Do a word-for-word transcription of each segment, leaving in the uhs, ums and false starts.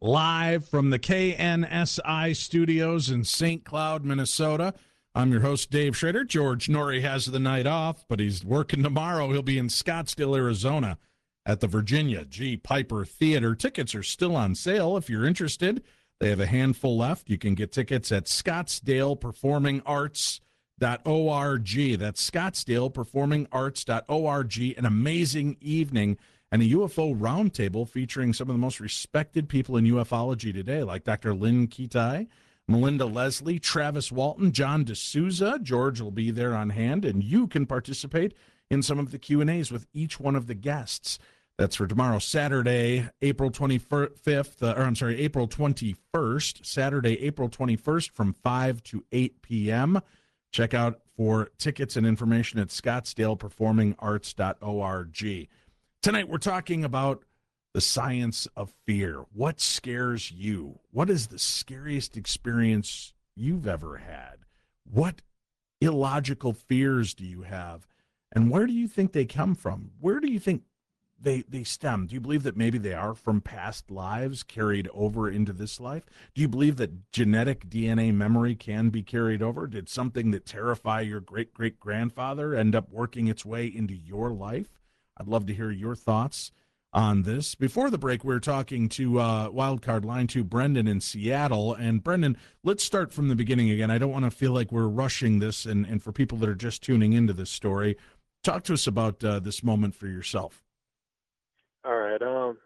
live from the K N S I studios in Saint Cloud, Minnesota. I'm your host, Dave Schrader. George Norrie has the night off, but he's working tomorrow. He'll be in Scottsdale, Arizona at the Virginia G. Piper Theater. Tickets are still on sale if you're interested. They have a handful left. You can get tickets at scottsdale performing arts dot org. That's scottsdale performing arts dot org. An amazing evening and a U F O roundtable featuring some of the most respected people in ufology today, like Doctor Lynn Kitai, Melinda Leslie, Travis Walton, John D'Souza. George will be there on hand, and you can participate in some of the Q and A's with each one of the guests. That's for tomorrow, Saturday, April twenty-fifth, uh, or I'm sorry, April twenty-first, Saturday, April twenty-first from five to eight p.m. Check out for tickets and information at scottsdale performing arts dot org. Tonight, we're talking about the science of fear. What scares you? What is the scariest experience you've ever had? What illogical fears do you have? And where do you think they come from? Where do you think they they stem? Do you believe that maybe they are from past lives carried over into this life? Do you believe that genetic D N A memory can be carried over? Did something that terrified your great-great-grandfather end up working its way into your life? I'd love to hear your thoughts on this. Before the break, we were talking to uh, Wildcard Line to Brendan in Seattle. And Brendan, let's start from the beginning again. I don't want to feel like we're rushing this. And, and for people that are just tuning into this story, talk to us about uh, this moment for yourself. All right. Um.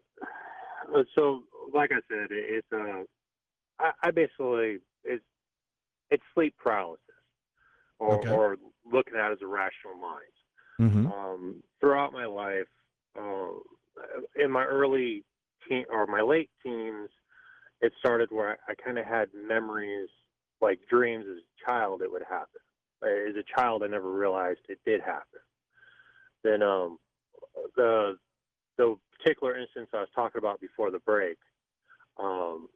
So, like I said, it's uh, I, I basically it's it's sleep paralysis, or Okay. or looking at it as a rational mind. Mm-hmm. Um, throughout my life, uh, in my early teen or my late teens, it started where I, I kind of had memories, like dreams as a child, it would happen. As a child, I never realized it did happen. Then um, the the particular instance I was talking about before the break, um,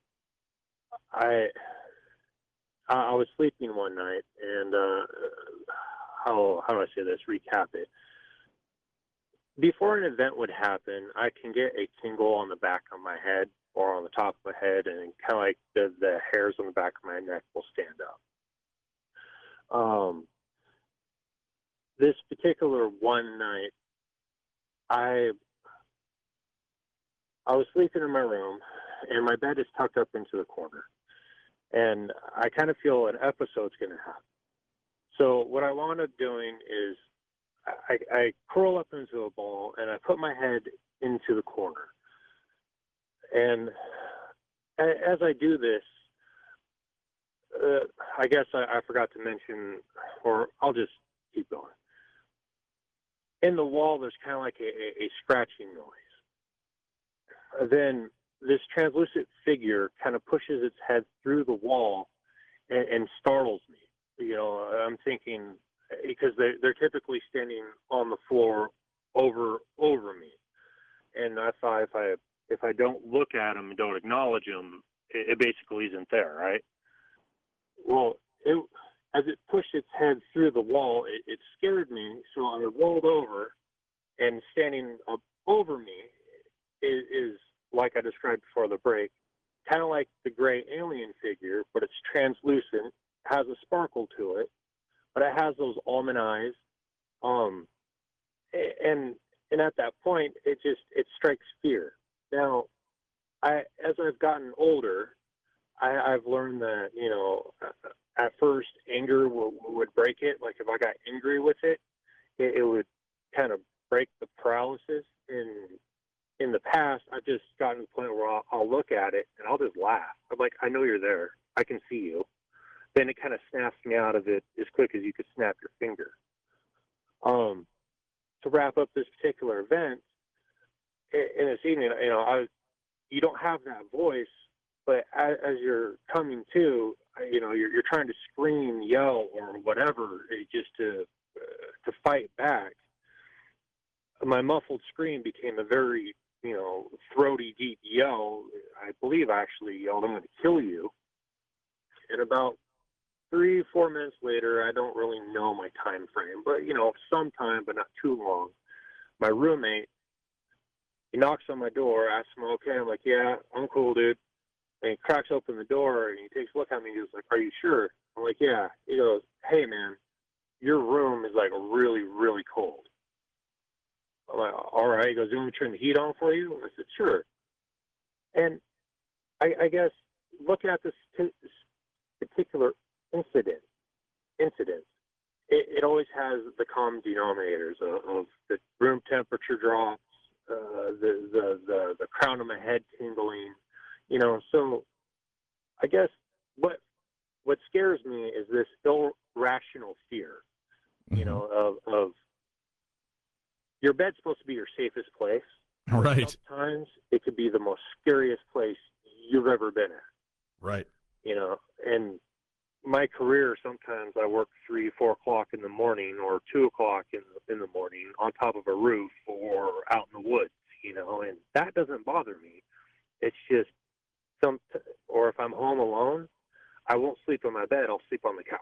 I I was sleeping one night, and uh, how how do I say this? Recap it. Before an event would happen, I can get a tingle on the back of my head or on the top of my head, and kind of like the the hairs on the back of my neck will stand up. Um, this particular one night, I I was sleeping in my room, and my bed is tucked up into the corner, and I kind of feel an episode's going to happen. So what I wound up doing is I, I curl up into a ball, and I put my head into the corner. And as I do this, uh, I guess I, I forgot to mention, or I'll just keep going. In the wall, there's kind of like a, a, a scratching noise. Then this translucent figure kind of pushes its head through the wall and, and startles me. You know, I'm thinking, because they, they're typically standing on the floor over over me, and I thought if I if I don't look at them and don't acknowledge them, it, it basically isn't there, right? Well, it, as it pushed its head through the wall, it, it scared me, so I rolled over, and standing up over me is, is like I described before the break, kind of like the gray alien figure, but it's translucent, has a sparkle to it, but it has those almond eyes. Um, and and at that point, it just it strikes fear. Now, I as I've gotten older, I, I've learned that you know, at first anger would, would break it. Like if I got angry with it, it, it would kind of break the paralysis. In in the past, I've just gotten to the point where I'll, I'll look at it and I'll just laugh. I'm like, I know you're there. I can see you. Then it kind of snaps me out of it as quick as you could snap your finger. Um, to wrap up this particular event, in this evening, you know, I, you don't have that voice, but as, as you're coming to, you know, you're, you're trying to scream, yell, or whatever, just to uh, to fight back. My muffled scream became a very, you know, throaty, deep yell. I believe I actually yelled, "I'm going to kill you." And about three, four minutes later, I don't really know my time frame, but, you know, some time, but not too long, my roommate He knocks on my door, asks him, okay. I'm like, yeah, I'm cool, dude. And he cracks open the door and he takes a look at me. He goes like, are you sure? I'm like, yeah. He goes, hey, man, your room is like really, really cold. I'm like, all right. He goes, do you want me to turn the heat on for you? I said, sure. And I, I guess looking at this, t- this particular incident, incident, it, it always has the common denominators of, of the room temperature drops, uh, the, the, the, the crown of my head tingling, you know. So I guess what what scares me is this irrational fear, you Mm-hmm. know, of, of your bed's supposed to be your safest place. Right. Sometimes it could be the most scariest place you've ever been at. Right. You know, and my career, sometimes I work three, four o'clock in the morning or two o'clock in the, in the morning on top of a roof or out in the woods, you know, and that doesn't bother me. It's just some, or if I'm home alone, I won't sleep in my bed. I'll sleep on the couch.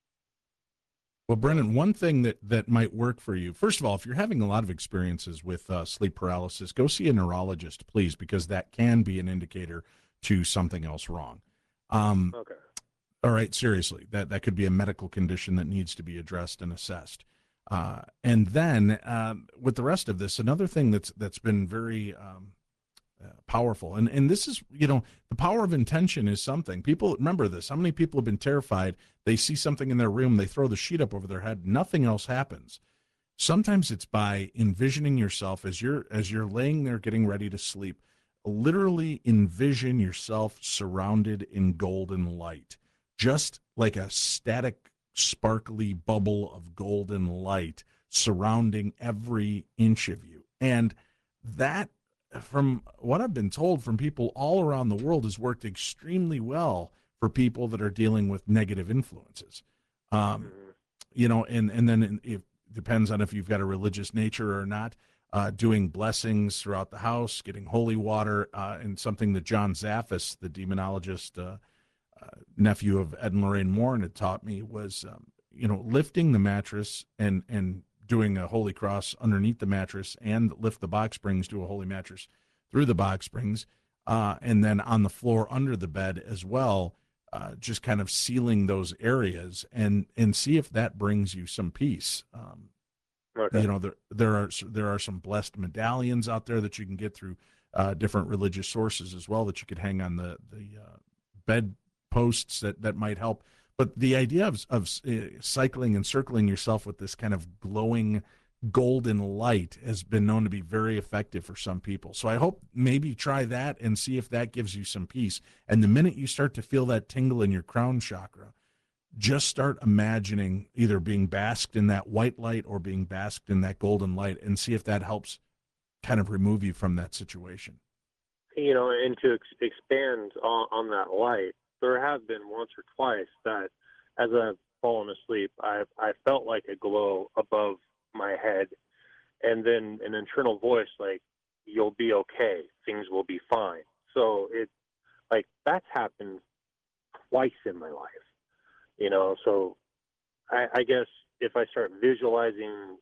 Well, Brennan, one thing that, that might work for you, first of all, if you're having a lot of experiences with uh, sleep paralysis, go see a neurologist, please, because that can be an indicator to something else wrong. Um, Okay. all right, seriously, that, that could be a medical condition that needs to be addressed and assessed. Uh, and then um, with the rest of this, another thing that's that's been very um, uh, powerful, and and this is, you know, the power of intention is something. People remember this. How many people have been terrified? They see something in their room, they throw the sheet up over their head, nothing else happens. Sometimes it's by envisioning yourself as you're as you're laying there getting ready to sleep. Literally envision yourself surrounded in golden light, just like a static, sparkly bubble of golden light surrounding every inch of you. And that, from what I've been told from people all around the world, has worked extremely well for people that are dealing with negative influences. Um, Mm-hmm. you know, and and then it depends on if you've got a religious nature or not. Uh, doing blessings throughout the house, getting holy water, uh, and something that John Zaffis, the demonologist, uh, uh, nephew of Ed and Lorraine Warren, had taught me was, um, you know, lifting the mattress and and doing a holy cross underneath the mattress, and lift the box springs, do a holy mattress through the box springs, uh, and then on the floor under the bed as well, uh, just kind of sealing those areas, and and see if that brings you some peace. Um, Okay. you know, there there are there are some blessed medallions out there that you can get through uh, different religious sources as well, that you could hang on the the uh, bed posts that that might help. But the idea of of uh, cycling and circling yourself with this kind of glowing golden light has been known to be very effective for some people. So I hope maybe try that and see if that gives you some peace. And the minute you start to feel that tingle in your crown chakra, just start imagining either being basked in that white light or being basked in that golden light, and see if that helps kind of remove you from that situation. You know, and to ex- expand on, on that light, there have been once or twice that as I've fallen asleep, I I felt like a glow above my head, and then an internal voice like, "You'll be okay. Things will be fine." So it like that's happened twice in my life. You know, so I, I guess if I start visualizing,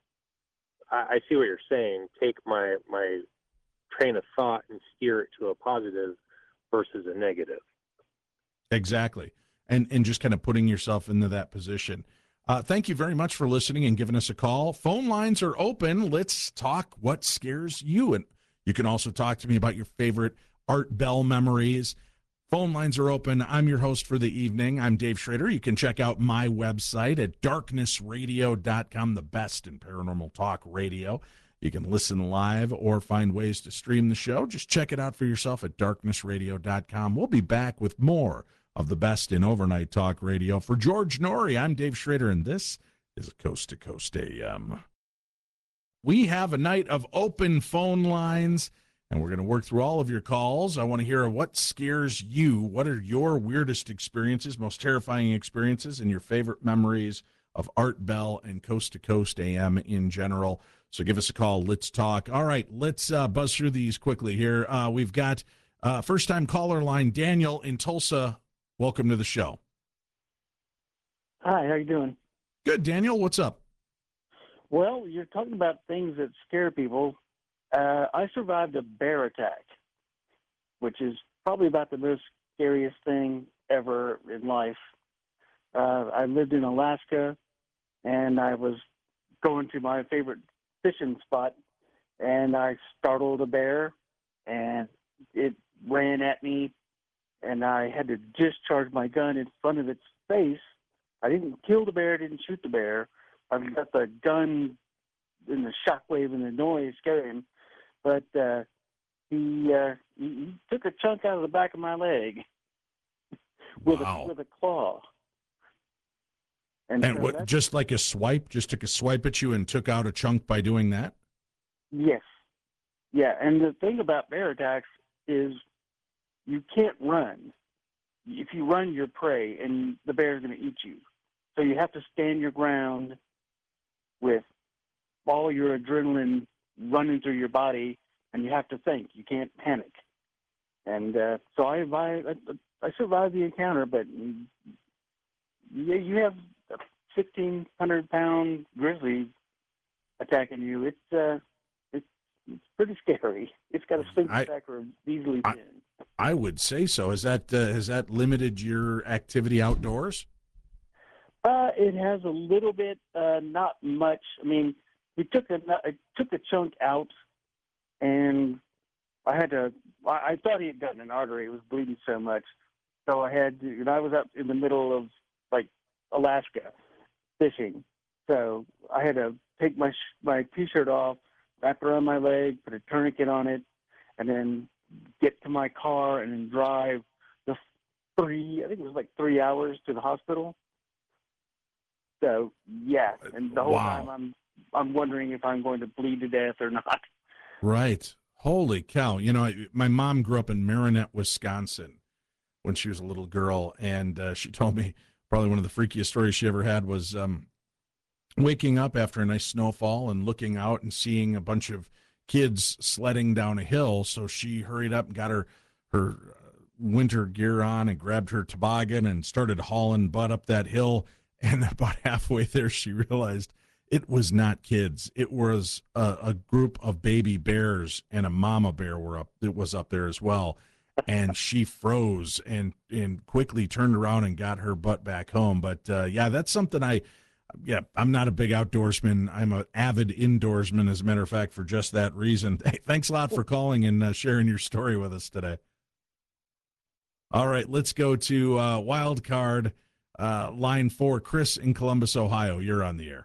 I, I see what you're saying. Take my my train of thought and steer it to a positive versus a negative. Exactly. And and just kind of putting yourself into that position. Uh, thank you very much for listening and giving us a call. Phone lines are open. Let's talk what scares you. And you can also talk to me about your favorite Art Bell memories. Phone lines are open. I'm your host for the evening. I'm Dave Schrader. You can check out my website at darkness radio dot com, the best in paranormal talk radio. You can listen live or find ways to stream the show. Just check it out for yourself at darkness radio dot com. We'll be back with more of the best in overnight talk radio. For George Noory, I'm Dave Schrader, and this is Coast to Coast A M. We have a night of open phone lines, and we're going to work through all of your calls. I want to hear what scares you. What are your weirdest experiences, most terrifying experiences, and your favorite memories of Art Bell and Coast to Coast A M in general? So give us a call. Let's talk. All right, let's uh, buzz through these quickly here. Uh, we've got uh, first-time caller line, Daniel in Tulsa. Welcome to the show. Hi, how you doing? Good, Daniel. What's up? Well, you're talking about things that scare people. Uh, I survived a bear attack, which is probably about the most scariest thing ever in life. Uh, I lived in Alaska, and I was going to my favorite fishing spot, and I startled a bear, and it ran at me, and I had to discharge my gun in front of its face. I didn't kill the bear, didn't shoot the bear. I got the gun and the shockwave and the noise scared him, but uh, he, uh, he he took a chunk out of the back of my leg with Wow. a with a claw. And so what, that's- just like a swipe, just took a swipe at you and took out a chunk by doing that? Yes. Yeah, and the thing about bear attacks is you can't run. If you run, you're prey, and the bear's going to eat you. So you have to stand your ground with all your adrenaline running through your body, and you have to think. You can't panic. And uh, so I, I I survived the encounter, but yeah, you have a sixteen hundred pound grizzly attacking you. It's uh, it's it's pretty scary. It's got a sphinx I- attacker easily I- thin. I would say so. Has that uh, has that limited your activity outdoors? Uh, it has a little bit, uh, not much. I mean, we took a I took a chunk out, and I had to. I, I thought he had gotten an artery. It was bleeding so much, so I had to. And I was up in the middle of like Alaska fishing, so I had to take my sh- my t-shirt off, wrap it around my leg, put a tourniquet on it, and then get to my car and then drive the three. I think it was like three hours to the hospital. So yeah, and the whole Wow. time I'm I'm wondering if I'm going to bleed to death or not. Right. Holy cow. You know, my mom grew up in Marinette, Wisconsin when she was a little girl, and uh, she told me probably one of the freakiest stories she ever had was um, waking up after a nice snowfall and looking out and seeing a bunch of kids sledding down a hill. So she hurried up and got her her uh, winter gear on and grabbed her toboggan and started hauling butt up that hill. And about halfway there, she realized it was not kids. It was a, a group of baby bears, and a mama bear were up. It was up there as well. And she froze and and quickly turned around and got her butt back home. But uh, yeah, that's something I, yeah, I'm not a big outdoorsman. I'm an avid indoorsman, as a matter of fact, for just that reason. Hey, thanks a lot for calling and uh, sharing your story with us today. All right, let's go to uh, wild card uh, line four. Chris in Columbus, Ohio. You're on the air.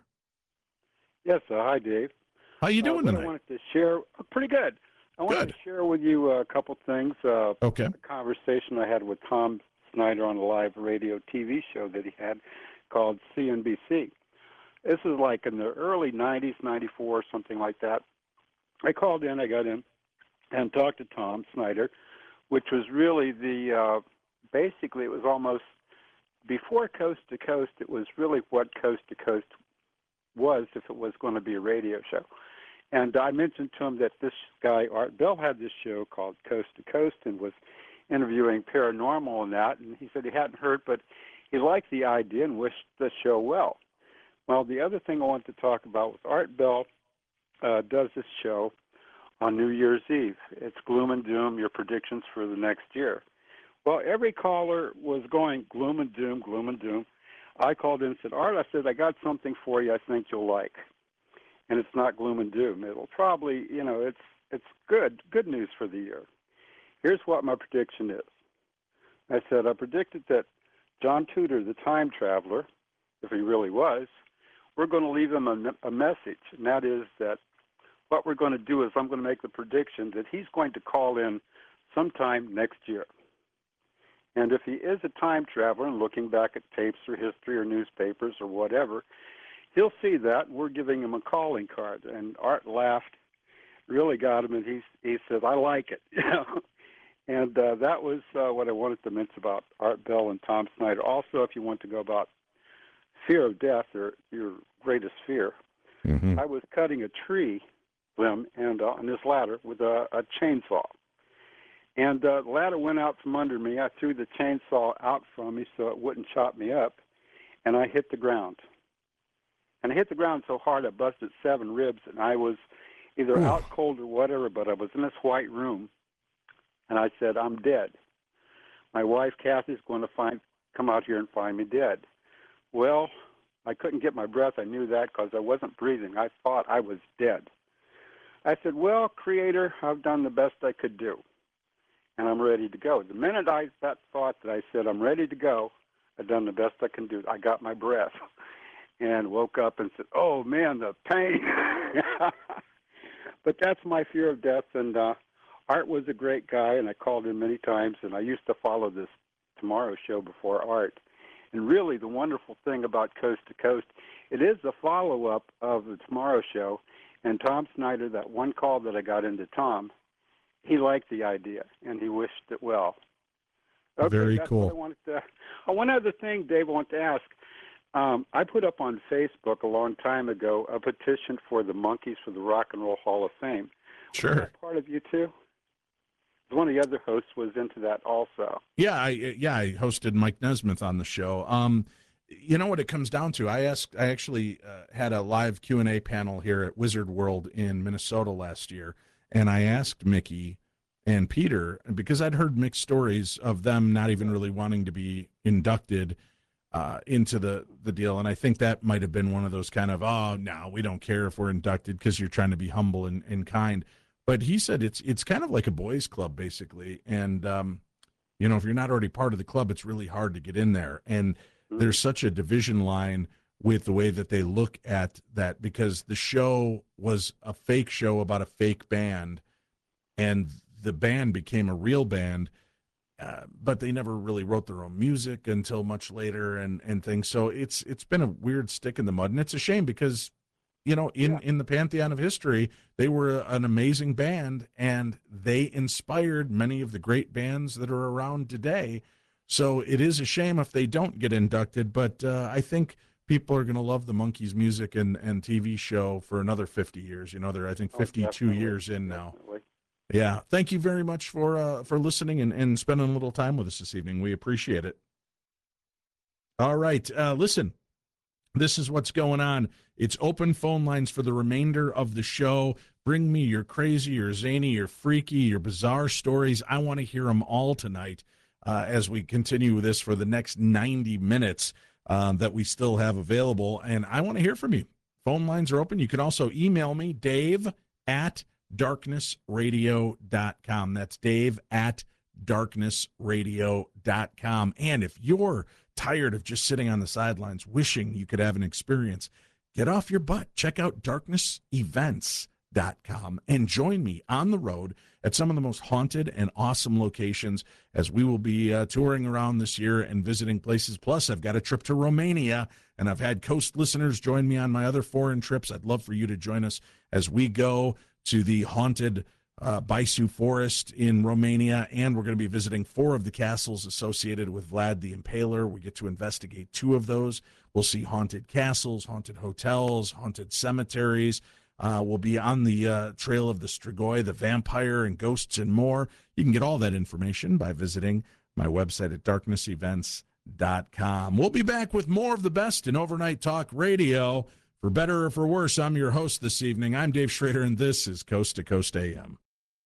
Yes, uh, hi, Dave. How you Uh, doing what tonight? I wanted to share, uh, pretty good. I wanted Good. to share with you uh, a couple things. Uh, Okay. a conversation I had with Tom Snyder on a live radio T V show that he had called C N B C. This is like in the early nineties, ninety-four, something like that. I called in, I got in, and talked to Tom Snyder, which was really the, uh, basically it was almost, before Coast to Coast, it was really what Coast to Coast was if it was going to be a radio show. And I mentioned to him that this guy, Art Bell, had this show called Coast to Coast and was interviewing paranormal and that. And he said he hadn't heard, but he liked the idea and wished the show well. Well, the other thing I wanted to talk about was Art Bell uh, does this show on New Year's Eve. It's gloom and doom, your predictions for the next year. Well, every caller was going gloom and doom, gloom and doom. I called in and said, Art, I said, I got something for you I think you'll like. And it's not gloom and doom. It'll probably, you know, it's it's good, good news for the year. Here's what my prediction is. I said, I predicted that John Tudor, the time traveler, if he really was, we're going to leave him a, a message, and that is that what we're going to do is I'm going to make the prediction that he's going to call in sometime next year. And if he is a time traveler and looking back at tapes or history or newspapers or whatever, he'll see that. We're giving him a calling card. And Art laughed, really got him, and he, he said, I like it. You know? And uh, that was uh, what I wanted to mention about Art Bell and Tom Snyder. Also, if you want to go about fear of death or your greatest fear, Mm-hmm. I was cutting a tree limb and uh, on this ladder with a, a chainsaw. And uh, the ladder went out from under me. I threw the chainsaw out from me so it wouldn't chop me up, and I hit the ground. And I hit the ground so hard I busted seven ribs, and I was either Ooh. out cold or whatever, but I was in this white room, and I said, I'm dead. My wife, Kathy's going to find come out here and find me dead. Well, I couldn't get my breath. I knew that because I wasn't breathing. I thought I was dead. I said, well, Creator, I've done the best I could do, and I'm ready to go. The minute I that thought that I said, I'm ready to go, I've done the best I can do. I got my breath and woke up and said, oh, man, the pain. But that's my fear of death, and uh, Art was a great guy, and I called him many times, and I used to follow this Tomorrow Show before Art. And really the wonderful thing about Coast to Coast, it is the follow-up of the Tomorrow Show, and Tom Snyder, that one call that I got into Tom, he liked the idea, and he wished it well. Okay, Very that's cool. What I wanted to, oh, one other thing, Dave, I want to ask. Um, I put up on Facebook a long time ago a petition for the Monkees for the Rock and Roll Hall of Fame. Sure. Was that part of you, too? One of the other hosts was into that also. Yeah, I yeah, I hosted Mike Nesmith on the show. Um, you know what it comes down to? I asked, I actually uh, had a live Q and A panel here at Wizard World in Minnesota last year, and I asked Mickey and Peter, because I'd heard mixed stories of them not even really wanting to be inducted uh, into the, the deal, and I think that might have been one of those kind of, oh, no, we don't care if we're inducted because you're trying to be humble and, and kind. But he said it's it's kind of like a boys' club, basically. And, um, you know, if you're not already part of the club, it's really hard to get in there. And there's such a division line with the way that they look at that, because the show was a fake show about a fake band, and the band became a real band, uh, but they never really wrote their own music until much later and, and things. So it's it's been a weird stick in the mud. And it's a shame because, you know, in, yeah. in the pantheon of history, they were an amazing band, and they inspired many of the great bands that are around today. So it is a shame if they don't get inducted, but uh, I think people are going to love the Monkees music and, and T V show for another fifty years. You know, they're, I think, fifty-two oh, years in now. Definitely. Yeah. Thank you very much for uh, for listening and, and spending a little time with us this evening. We appreciate it. All right. Uh, listen. This is what's going on. It's open phone lines for the remainder of the show. Bring me your crazy, your zany, your freaky, your bizarre stories. I want to hear them all tonight uh, as we continue this for the next ninety minutes um, that we still have available. And I want to hear from you. Phone lines are open. You can also email me, Dave at darkness radio dot com. That's Dave at darkness radio dot com. And if you're tired of just sitting on the sidelines wishing you could have an experience, get off your butt. Check out darkness events dot com and join me on the road at some of the most haunted and awesome locations as we will be uh, touring around this year and visiting places. Plus, I've got a trip to Romania, and I've had Coast listeners join me on my other foreign trips. I'd love for you to join us as we go to the haunted Uh, Baisu Forest in Romania, and we're going to be visiting four of the castles associated with Vlad the Impaler. We get to investigate two of those. We'll see haunted castles, haunted hotels, haunted cemeteries. Uh, we'll be on the uh, trail of the Strigoi, the vampire, and ghosts and more. You can get all that information by visiting my website at darkness events dot com. We'll be back with more of the best in overnight talk radio. For better or for worse, I'm your host this evening. I'm Dave Schrader, and this is Coast to Coast A M.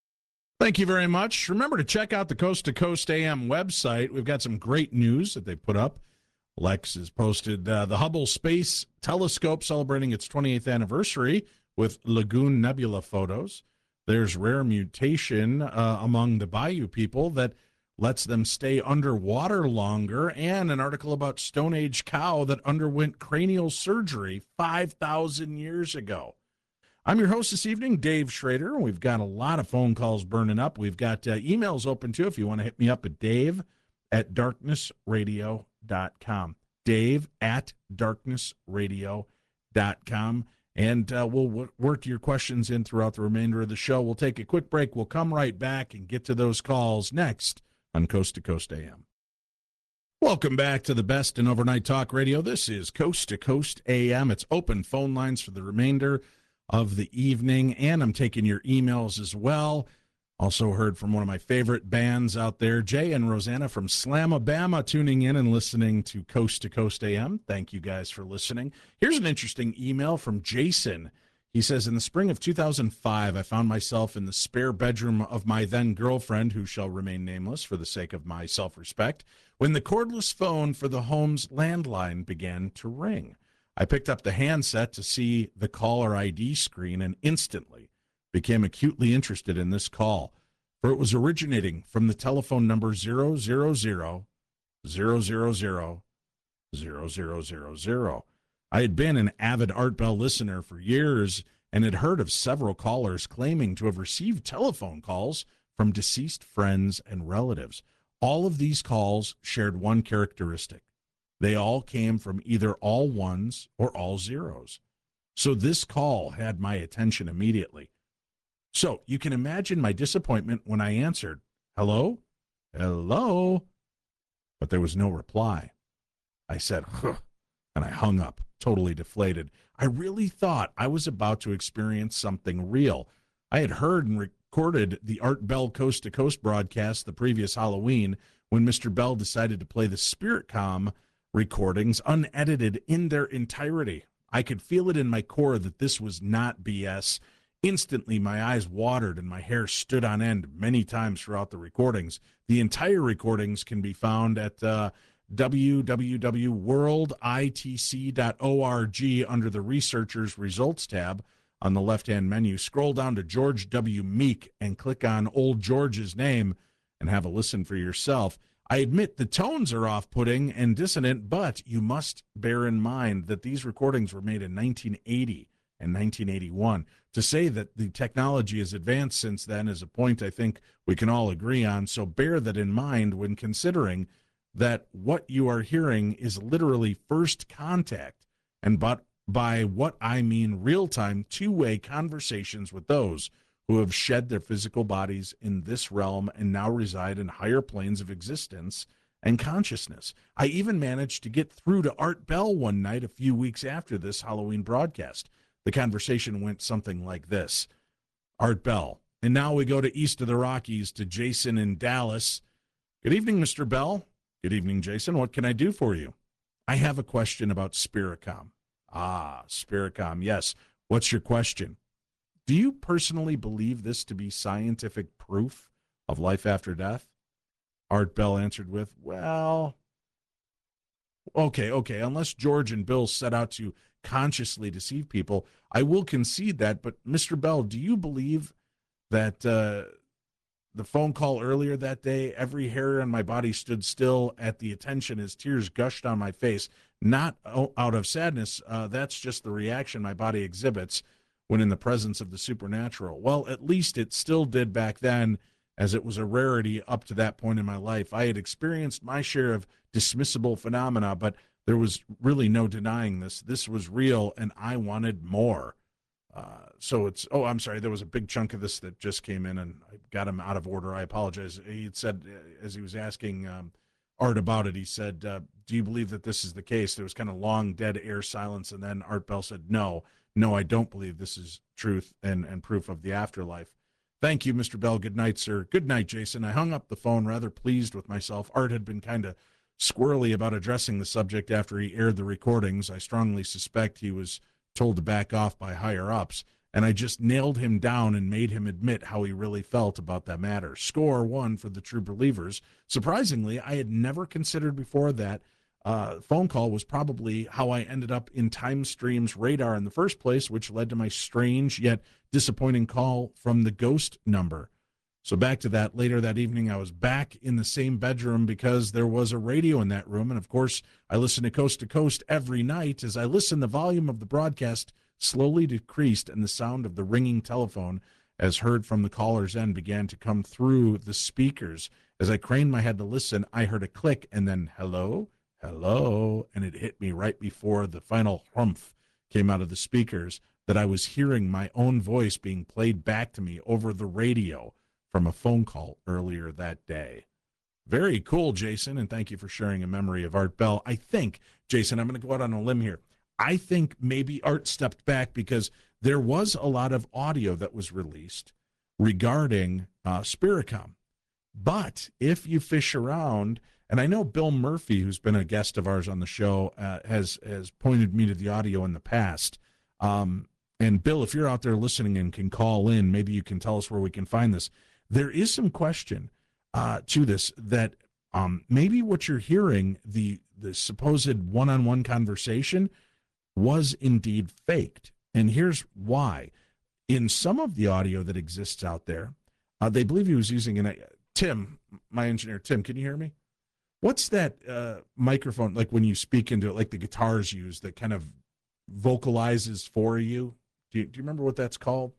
Thank you very much. Remember to check out the Coast to Coast A M website. We've got some great news that they put up. Lex has posted uh, the Hubble Space Telescope celebrating its twenty-eighth anniversary with Lagoon Nebula photos. There's rare mutation uh, among the Bayou people that lets them stay underwater longer, and an article about Stone Age cow that underwent cranial surgery five thousand years ago. I'm your host this evening, Dave Schrader. We've got a lot of phone calls burning up. We've got uh, emails open, too, if you want to hit me up at Dave at darkness radio dot com. Dave at darkness radio dot com. And uh, we'll w- work your questions in throughout the remainder of the show. We'll take a quick break. We'll come right back and get to those calls next on Coast to Coast A M. Welcome back to the best in overnight talk radio. This is Coast to Coast A M. It's open phone lines for the remainder of the evening, and I'm taking your emails as well. Also heard from one of my favorite bands out there, Jay and Rosanna from Slamabama, tuning in and listening to Coast to Coast A M. Thank you guys for listening. Here's an interesting email from Jason. He says, in the spring of two thousand five, I found myself in the spare bedroom of my then girlfriend, who shall remain nameless for the sake of my self-respect, when the cordless phone for the home's landline began to ring. I picked up the handset to see the caller I D screen and instantly became acutely interested in this call, for it was originating from the telephone number zero zero zero zero zero zero zero zero zero zero. I had been an avid Art Bell listener for years and had heard of several callers claiming to have received telephone calls from deceased friends and relatives. All of these calls shared one characteristic. They all came from either all ones or all zeros. So this call had my attention immediately. So you can imagine my disappointment when I answered, hello, hello, but there was no reply. I said, huh, and I hung up, totally deflated. I really thought I was about to experience something real. I had heard and recorded the Art Bell Coast to Coast broadcast the previous Halloween when Mister Bell decided to play the SpiritCom recordings unedited in their entirety. I could feel it in my core that this was not B S. Instantly, my eyes watered and my hair stood on end many times throughout the recordings. The entire recordings can be found at uh, w w w dot world i t c dot org under the Researchers Results tab on the left-hand menu. Scroll down to George W. Meek and click on Old George's name and have a listen for yourself. I admit the tones are off-putting and dissonant, but you must bear in mind that these recordings were made in nineteen eighty and nineteen eighty-one. To say that the technology has advanced since then is a point I think we can all agree on, so bear that in mind when considering that what you are hearing is literally first contact, and but by what I mean real-time, two-way conversations with those who have shed their physical bodies in this realm and now reside in higher planes of existence and consciousness. I even managed to get through to Art Bell one night a few weeks after this Halloween broadcast. The conversation went something like this. Art Bell. And now we go to east of the Rockies to Jason in Dallas. Good evening, Mister Bell. Good evening, Jason. What can I do for you? I have a question about SpiritCom. Ah, SpiritCom. Yes. What's your question? Do you personally believe this to be scientific proof of life after death? Art Bell answered with, well, okay, okay, unless George and Bill set out to consciously deceive people, I will concede that. But Mister Bell, do you believe that uh, the phone call earlier that day, every hair on my body stood still at the attention as tears gushed on my face, not out of sadness? Uh, that's just the reaction my body exhibits when in the presence of the supernatural. Well, at least it still did back then, as it was a rarity up to that point in my life. I had experienced my share of dismissible phenomena, but there was really no denying this. This was real, and I wanted more. Uh, so it's, oh, I'm sorry, there was a big chunk of this that just came in, and I got him out of order. I apologize. He had said, as he was asking um, Art about it, he said, uh, do you believe that this is the case? There was kind of long, dead air silence, and then Art Bell said, no, no, I don't believe this is truth and, and proof of the afterlife. Thank you, Mister Bell. Good night, sir. Good night, Jason. I hung up the phone rather pleased with myself. Art had been kind of squirrely about addressing the subject after he aired the recordings. I strongly suspect he was told to back off by higher-ups, and I just nailed him down and made him admit how he really felt about that matter. Score one for the true believers. Surprisingly, I had never considered before that uh, phone call was probably how I ended up in Time Stream's radar in the first place, which led to my strange yet disappointing call from the ghost number. So back to that, later that evening, I was back in the same bedroom because there was a radio in that room. And of course, I listened to Coast to Coast every night. As I listened, the volume of the broadcast slowly decreased and the sound of the ringing telephone, as heard from the caller's end, began to come through the speakers. As I craned my head to listen, I heard a click and then hello, hello, and it hit me right before the final humph came out of the speakers that I was hearing my own voice being played back to me over the radio from a phone call earlier that day. Very cool, Jason, and thank you for sharing a memory of Art Bell. I think, Jason, I'm going to go out on a limb here. I think maybe Art stepped back because there was a lot of audio that was released regarding uh, SpiritCom. But if you fish around, and I know Bill Murphy, who's been a guest of ours on the show, uh, has, has pointed me to the audio in the past. Um, and Bill, if you're out there listening and can call in, maybe you can tell us where we can find this. There is some question uh, to this that um, maybe what you're hearing, the the supposed one-on-one conversation, was indeed faked. And here's why. In some of the audio that exists out there, uh, they believe he was using an. Tim, my engineer, Tim, can you hear me? What's that uh, microphone, like when you speak into it, like the guitars use, that kind of vocalizes for you? Do you, do you remember what that's called?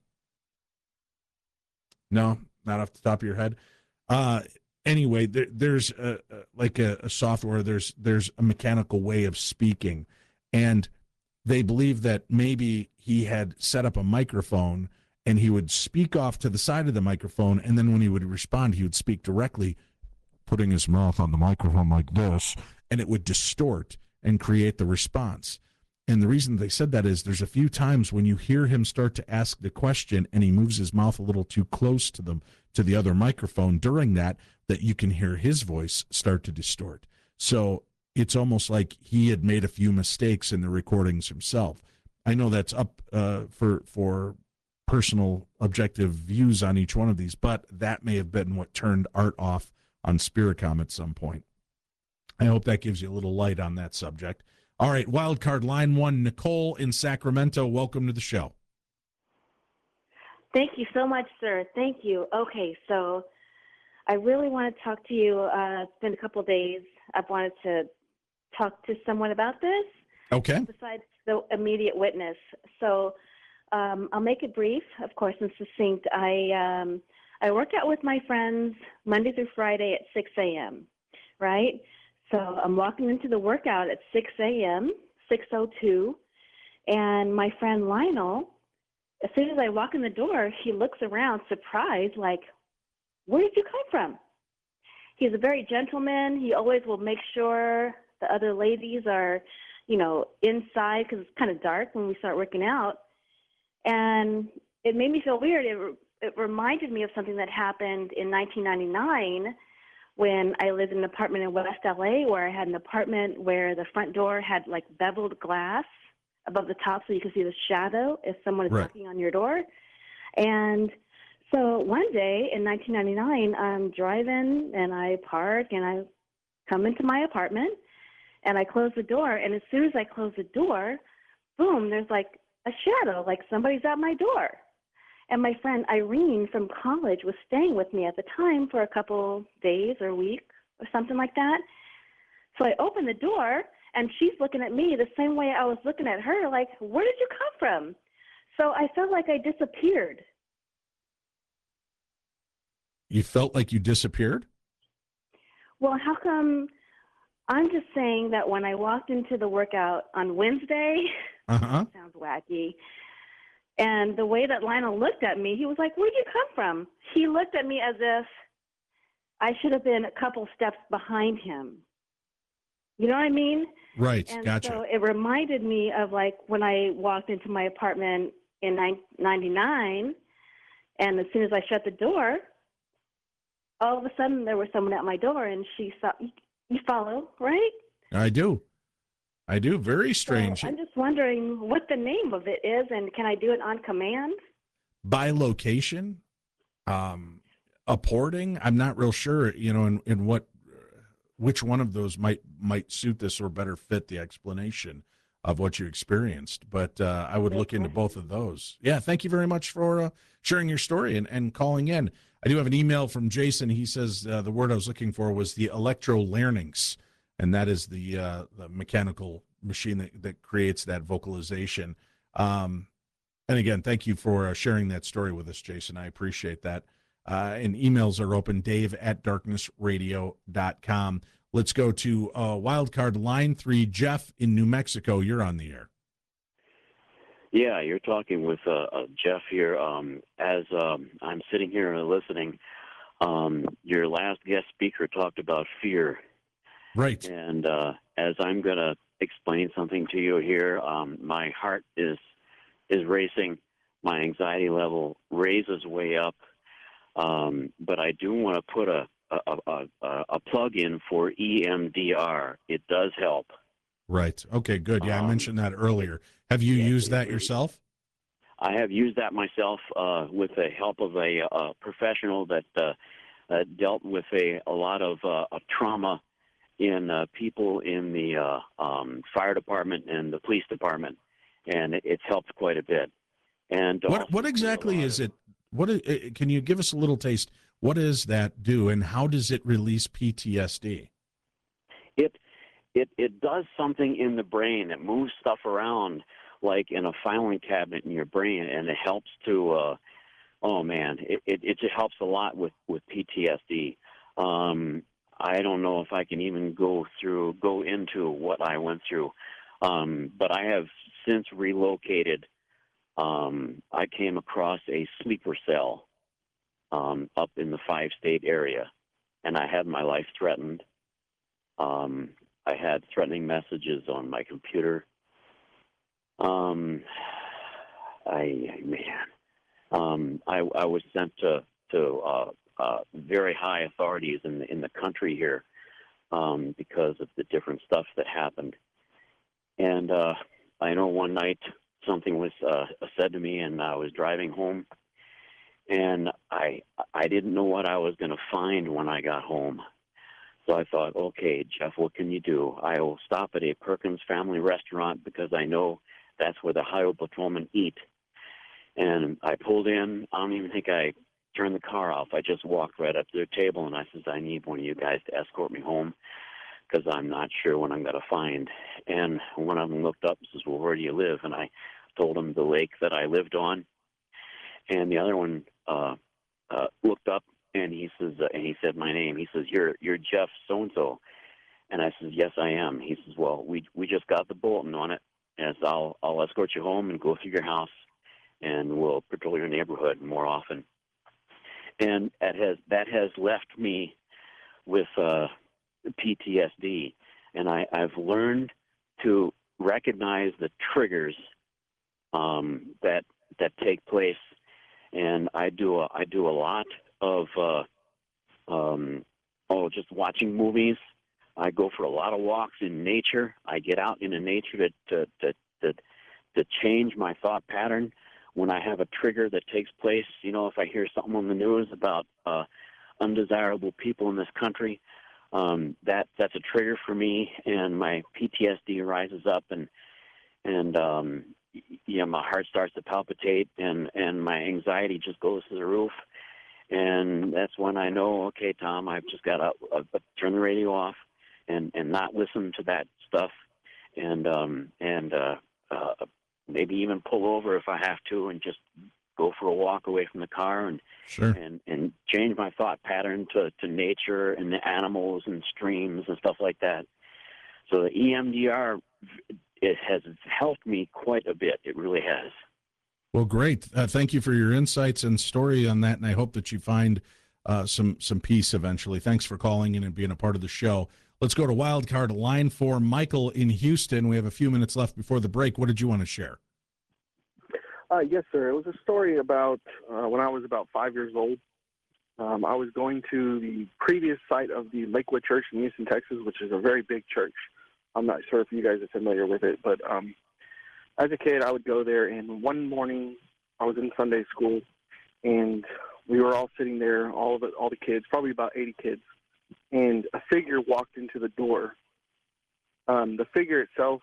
No, not off the top of your head. Uh, anyway, there, there's a, a, like a, a software, there's there's a mechanical way of speaking, and they believe that maybe he had set up a microphone and he would speak off to the side of the microphone, and then when he would respond, he would speak directly, putting his mouth on the microphone like this, and it would distort and create the response. And the reason they said that is there's a few times when you hear him start to ask the question and he moves his mouth a little too close to them to the other microphone during that, that you can hear his voice start to distort. So it's almost like he had made a few mistakes in the recordings himself. I know that's up uh, for for personal objective views on each one of these, but that may have been what turned Art off on Spiricom at some point. I hope that gives you a little light on that subject. All right, wild card line one, Nicole in Sacramento. Welcome to the show. Thank you so much, sir. Thank you. Okay, so I really want to talk to you. Uh, it's been a couple of days. I've wanted to talk to someone about this. Okay. Besides the immediate witness. So um, I'll make it brief, of course, and succinct. I um, I work out with my friends Monday through Friday at six a.m., right? So I'm walking into the workout at six a.m., six oh two, and my friend Lionel, as soon as I walk in the door, he looks around surprised, like, where did you come from? He's a very gentleman. He always will make sure the other ladies are, you know, inside because it's kind of dark when we start working out. And it made me feel weird. It, re- it reminded me of something that happened in nineteen ninety-nine when I lived in an apartment in West L A, where I had an apartment where the front door had like beveled glass above the top so you could see the shadow if someone is Right. knocking on your door. And so one day in nineteen ninety-nine, I'm driving and I park and I come into my apartment and I close the door. And as soon as I close the door, boom, there's like a shadow, like somebody's at my door. And my friend Irene from college was staying with me at the time for a couple days or week or something like that. So I open the door and she's looking at me the same way I was looking at her, like, where did you come from? So I felt like I disappeared. You felt like you disappeared? Well, how come? I'm just saying that when I walked into the workout on Wednesday, Uh-huh. sounds wacky, and the way that Lionel looked at me, he was like, where'd you come from? He looked at me as if I should have been a couple steps behind him. You know what I mean? Right, And gotcha. so it reminded me of like when I walked into my apartment in ninety-nine, and as soon as I shut the door, all of a sudden there was someone at my door, and she saw, you follow, right? I do. I do. Very strange. So I'm just wondering what the name of it is, and can I do it on command? By location, um, apporting, I'm not real sure, you know, in, in what, which one of those might might suit this or better fit the explanation of what you experienced. But uh, I would look into both of those. Yeah, thank you very much for uh, sharing your story and, and calling in. I do have an email from Jason. He says uh, the word I was looking for was the electrolarynx, and that is the uh, the mechanical machine that, that creates that vocalization. Um, and again, thank you for uh, sharing that story with us, Jason. I appreciate that. Uh, and emails are open, dave at darkness radio dot com. Let's go to uh, wildcard line three. Jeff in New Mexico, you're on the air. Yeah, you're talking with uh, uh, Jeff here. Um, as um, I'm sitting here and listening, um, your last guest speaker talked about fear. Right. And uh, as I'm going to explain something to you here, um, my heart is is racing. My anxiety level raises way up. Um, but I do want to put a, a, a, a, a plug in for E M D R. It does help. Right. Okay, good. Yeah, I Um, mentioned that earlier. Have you yeah, used that it- yourself? I have used that myself uh, with the help of a, a professional that uh, uh, dealt with a, a lot of uh, trauma in uh, people in the uh, um, fire department and the police department, and it, it's helped quite a bit. And what what exactly is it? What is, can you give us a little taste? What does that do, and how does it release P T S D? It it it does something in the brain. It moves stuff around like in a filing cabinet in your brain, and it helps to. Uh, oh man, it, it it just helps a lot with with P T S D. Um, I don't know if I can even go through go into what I went through, um, but I have since relocated. Um, I came across a sleeper cell um, up in the five-state area, and I had my life threatened. Um, I had threatening messages on my computer. Um, I man, um, I, I was sent to to uh, uh, very high authorities in the in the country here um, because of the different stuff that happened. And uh, I know one night something was uh, said to me, and I was driving home, and I I didn't know what I was going to find when I got home. So I thought, okay, Jeff, what can you do? I will stop at a Perkins Family Restaurant because I know that's where the Ohio patrolmen eat. And I pulled in. I don't even think I turned the car off. I just walked right up to their table, and I said, I need one of you guys to escort me home because I'm not sure what I'm going to find. And one of them looked up and says, well, where do you live? And I told him the lake that I lived on. And the other one uh, uh, looked up, and he says, uh, and he said my name. He says, you're you're Jeff so-and-so. And I says, yes, I am. He says, well, we we just got the bulletin on it. As I'll I'll escort you home and go through your house, and we'll patrol your neighborhood more often. And that has that has left me with uh, P T S D, and I, I've learned to recognize the triggers um, that that take place, and I do a, I do a lot of uh, um, oh just watching movies. I go for a lot of walks in nature. I get out into nature to to to to, to change my thought pattern. When I have a trigger that takes place, you know, if I hear something on the news about uh, undesirable people in this country, um, that that's a trigger for me, and my P T S D rises up, and and um, you know, my heart starts to palpitate, and and my anxiety just goes to the roof. And that's when I know, okay, Tom, I've just got to uh, turn the radio off and, and not listen to that stuff, and um, and uh, uh, maybe even pull over if I have to, and just go for a walk away from the car, and Sure. and, and change my thought pattern to, to nature and the animals and streams and stuff like that. So the E M D R, it has helped me quite a bit. It really has. Well, great. Uh, thank you for your insights and story on that, and I hope that you find uh, some some peace eventually. Thanks for calling in and being a part of the show. Let's go to Wildcard line for Michael in Houston. We have a few minutes left before the break. What did you want to share? Uh, yes, sir. It was a story about uh, when I was about five years old. Um, I was going to the previous site of the Lakewood Church in Houston, Texas, which is a very big church. I'm not sure if you guys are familiar with it, but um, as a kid, I would go there, and one morning I was in Sunday school, and we were all sitting there, all of it, all the kids, probably about eighty kids, and a figure walked into the door. Um, the figure itself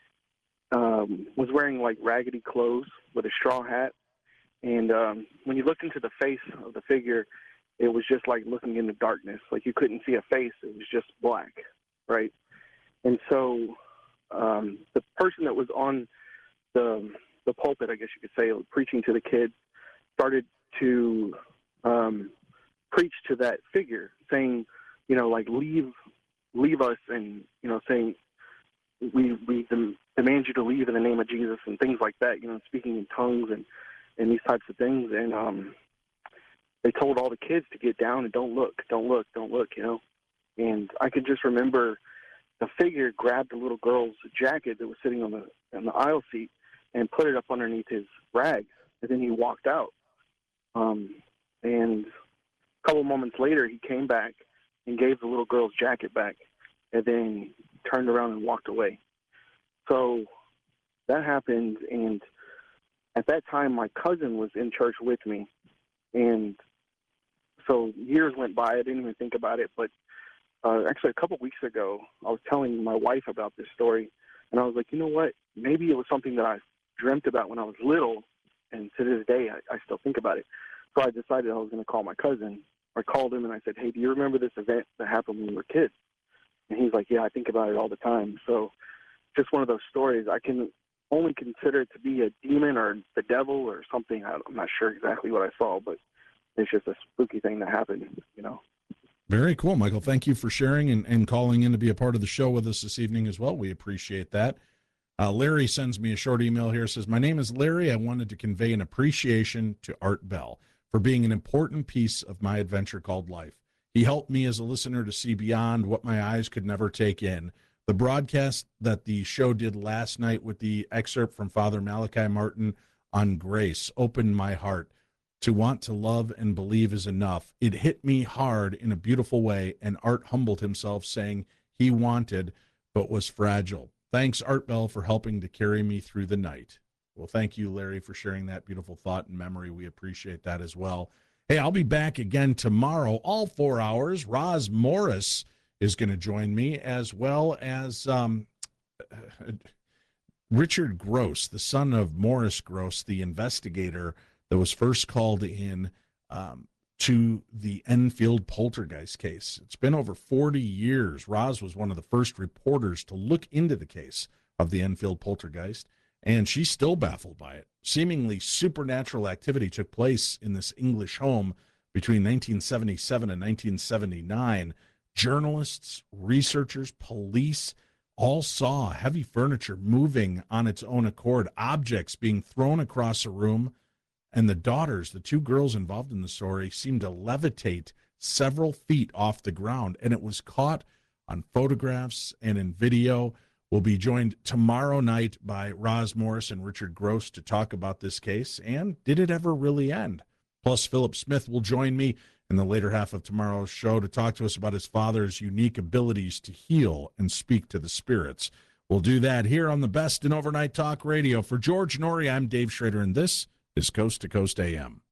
um, was wearing like raggedy clothes with a straw hat, and um, when you looked into the face of the figure, it was just like looking into darkness. Like you couldn't see a face; it was just black, right? And so um, the person that was on the the pulpit, I guess you could say, preaching to the kids, started to um, preach to that figure, saying, you know, like leave, leave us, and you know, saying we we demand you to leave in the name of Jesus and things like that. You know, speaking in tongues and and these types of things. And um, they told all the kids to get down and don't look, don't look, don't look. You know, and I could just remember the figure grabbed the little girl's jacket that was sitting on the on the aisle seat and put it up underneath his rags, and then he walked out. Um, and a couple moments later, he came back and gave the little girl's jacket back, and then turned around and walked away. So that happened, and At that time, my cousin was in church with me, and so years went by. I didn't even think about it, but uh, actually a couple weeks ago, I was telling my wife about this story, and I was like, you know what? Maybe it was something that I dreamt about when I was little, and to this day, I, I still think about it. So I decided I was going to call my cousin. I called him, and I said, hey, do you remember this event that happened when we were kids? And he's like, yeah, I think about it all the time. So just one of those stories. I can only consider it to be a demon or the devil or something. I'm not sure exactly what I saw, but it's just a spooky thing that happened, you know. Very cool, Michael. Thank you for sharing and, and calling in to be a part of the show with us this evening as well. We appreciate that. Uh, Larry sends me a short email here. Says, my name is Larry. I wanted to convey an appreciation to Art Bell for being an important piece of my adventure called life. He helped me as a listener to see beyond what my eyes could never take in. The broadcast that the show did last night with the excerpt from Father Malachi Martin on grace opened my heart. To want to love and believe is enough. It hit me hard in a beautiful way, and Art humbled himself, saying he wanted but was fragile. Thanks, Art Bell, for helping to carry me through the night. Well, thank you, Larry, for sharing that beautiful thought and memory. We appreciate that as well. Hey, I'll be back again tomorrow, all four hours. Roz Morris is going to join me, as well as um, Richard Gross, the son of Morris Gross, the investigator that was first called in um, to the Enfield poltergeist case. It's been over forty years. Roz was one of the first reporters to look into the case of the Enfield poltergeist, and she's still baffled by it. Seemingly supernatural activity took place in this English home between nineteen seventy-seven and nineteen seventy-nine. Journalists, researchers, police all saw heavy furniture moving on its own accord, objects being thrown across a room, and the daughters, the two girls involved in the story, seemed to levitate several feet off the ground, and it was caught on photographs and in video. We'll be joined tomorrow night by Roz Morris and Richard Gross to talk about this case, and did it ever really end? Plus, Philip Smith will join me in the later half of tomorrow's show to talk to us about his father's unique abilities to heal and speak to the spirits. We'll do that here on the Best in Overnight Talk Radio. For George Noory, I'm Dave Schrader, and this is Coast to Coast A M.